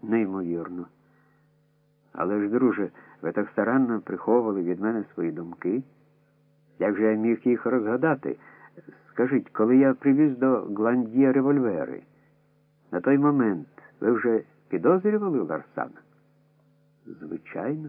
Неймовірно. Але ж, друже, ви так старанно приховували від мене свої думки. Як же я міг їх розгадати? Скажіть, коли я привіз до Гландія револьвери, на той момент ви вже підозрювали Ларсана? Звичайно.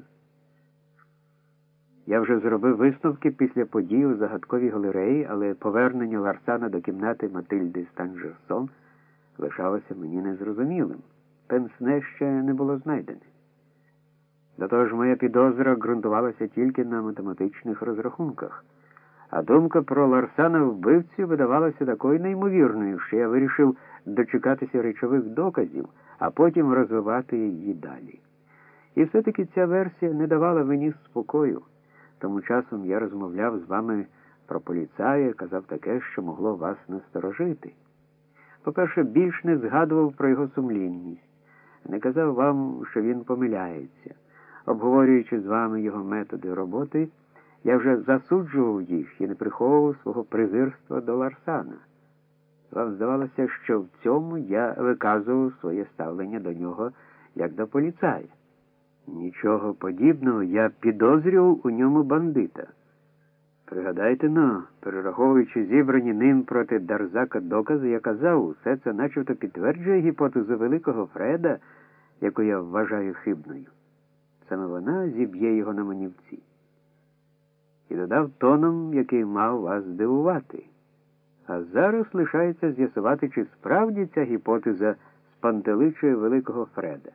Я вже зробив висновки після подій у загадковій галереї, але повернення Ларсана до кімнати Матильди Станжерсон лишалося мені незрозумілим. Пенсне ще не було знайдене. До того ж, моя підозра ґрунтувалася тільки на математичних розрахунках, а думка про Ларсана вбивцю видавалася такою неймовірною, що я вирішив дочекатися речових доказів, а потім розвивати її далі. І все-таки ця версія не давала мені спокою. Тому часом я розмовляв з вами про поліцая, казав таке, що могло вас насторожити. По-перше, більш не згадував про його сумлінність, не казав вам, що він помиляється. Обговорюючи з вами його методи роботи, я вже засуджував їх і не приховував свого презирства до Ларсана. Вам здавалося, що в цьому я виказував своє ставлення до нього як до поліцая. Нічого подібного, я підозрював у ньому бандита. Пригадайте, перераховуючи зібрані ним проти Дарзака докази, я казав, усе це начебто підтверджує гіпотезу великого Фреда, яку я вважаю хибною. Саме вона зіб'є його на манівці. І додав тоном, який мав вас здивувати. А зараз лишається з'ясувати, чи справді ця гіпотеза спантеличує великого Фреда.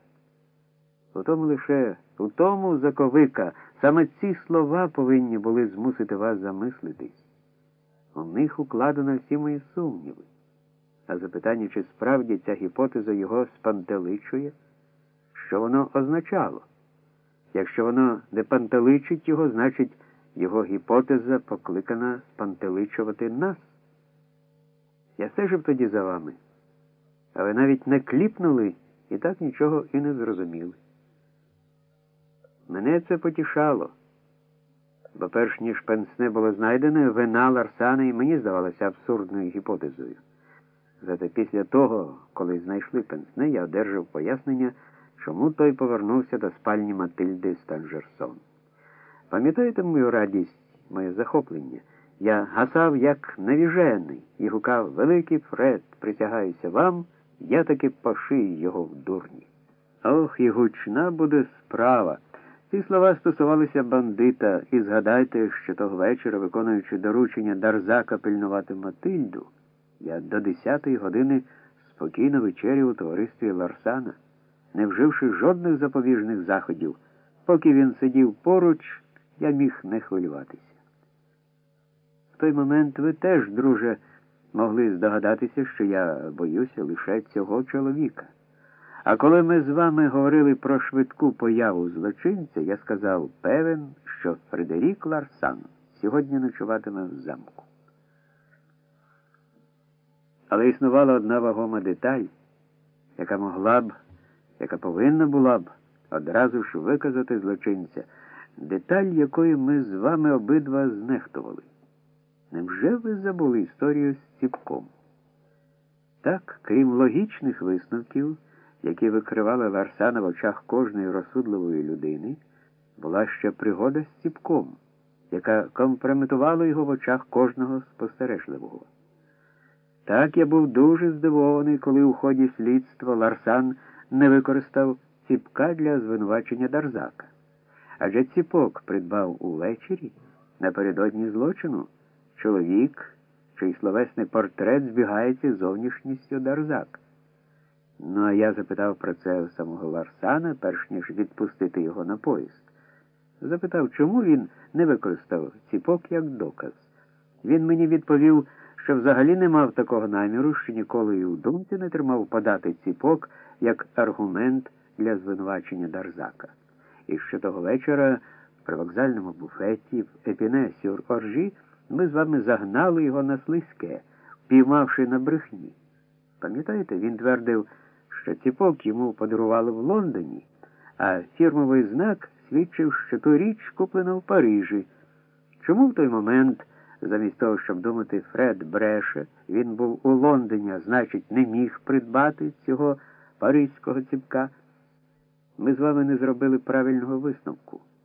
У тому, заковика, саме ці слова повинні були змусити вас замислитись. У них укладено всі мої сумніви. А запитання, чи справді ця гіпотеза його спантеличує, що воно означало? Якщо воно не пантеличить його, значить, його гіпотеза покликана спантеличувати нас. Я стежив тоді за вами, а ви навіть не кліпнули і так нічого і не зрозуміли. Мене це потішало, бо перш ніж Пенсне було знайдено, вина Ларсана і мені здавалося абсурдною гіпотезою. Зате після того, коли знайшли Пенсне, я одержав пояснення, чому той повернувся до спальні Матильди Станжерсон. Пам'ятаєте мою радість, моє захоплення? Я гасав як навіжений і гукав: «Великий Фред, присягаюся вам, я таки пошию його в дурні». Ох, і гучна буде справа. Ці слова стосувалися бандита, і згадайте, що того вечора, виконуючи доручення Дарзака пильнувати Матильду, я до 10-ї години спокійно вечеряв у товаристві Ларсана, не вживши жодних запобіжних заходів. Поки він сидів поруч, я міг не хвилюватися. В той момент ви теж, друже, могли здогадатися, що я боюся лише цього чоловіка. А коли ми з вами говорили про швидку появу злочинця, я сказав, певен, що Фредерік Ларсан сьогодні ночуватиме в замку. Але існувала одна вагома деталь, яка повинна була б одразу ж виказати злочинця, деталь, якою ми з вами обидва знехтували. Невже ви забули історію з Ціпком? Так, крім логічних висновків, які викривали Ларсана в очах кожної розсудливої людини, була ще пригода з Ціпком, яка компрометувала його в очах кожного спостережливого. Так, я був дуже здивований, коли у ході слідства Ларсан не використав Ціпка для звинувачення Дарзака. Адже Ціпок придбав увечері, напередодні злочину, чоловік, чий словесний портрет збігається з зовнішністю Дарзака. Ну, а я запитав про це у самого Ларсана, перш ніж відпустити його на поїзд. Запитав, чому він не використав Ціпок як доказ. Він мені відповів, що взагалі не мав такого наміру, що ніколи і у думці не тримав подати Ціпок як аргумент для звинувачення Дарзака. І що того вечора в привокзальному буфеті в Епіне-сюр-Оржі ми з вами загнали його на слизьке, впіймавши на брехні. Пам'ятаєте, він твердив, що Ціпок йому подарували в Лондоні, а фірмовий знак свідчив, що ту річ куплена в Парижі. Чому в той момент, замість того, щоб думати, Фред бреше, він був у Лондоні, а значить, не міг придбати цього паризького Ціпка? Ми з вами не зробили правильного висновку.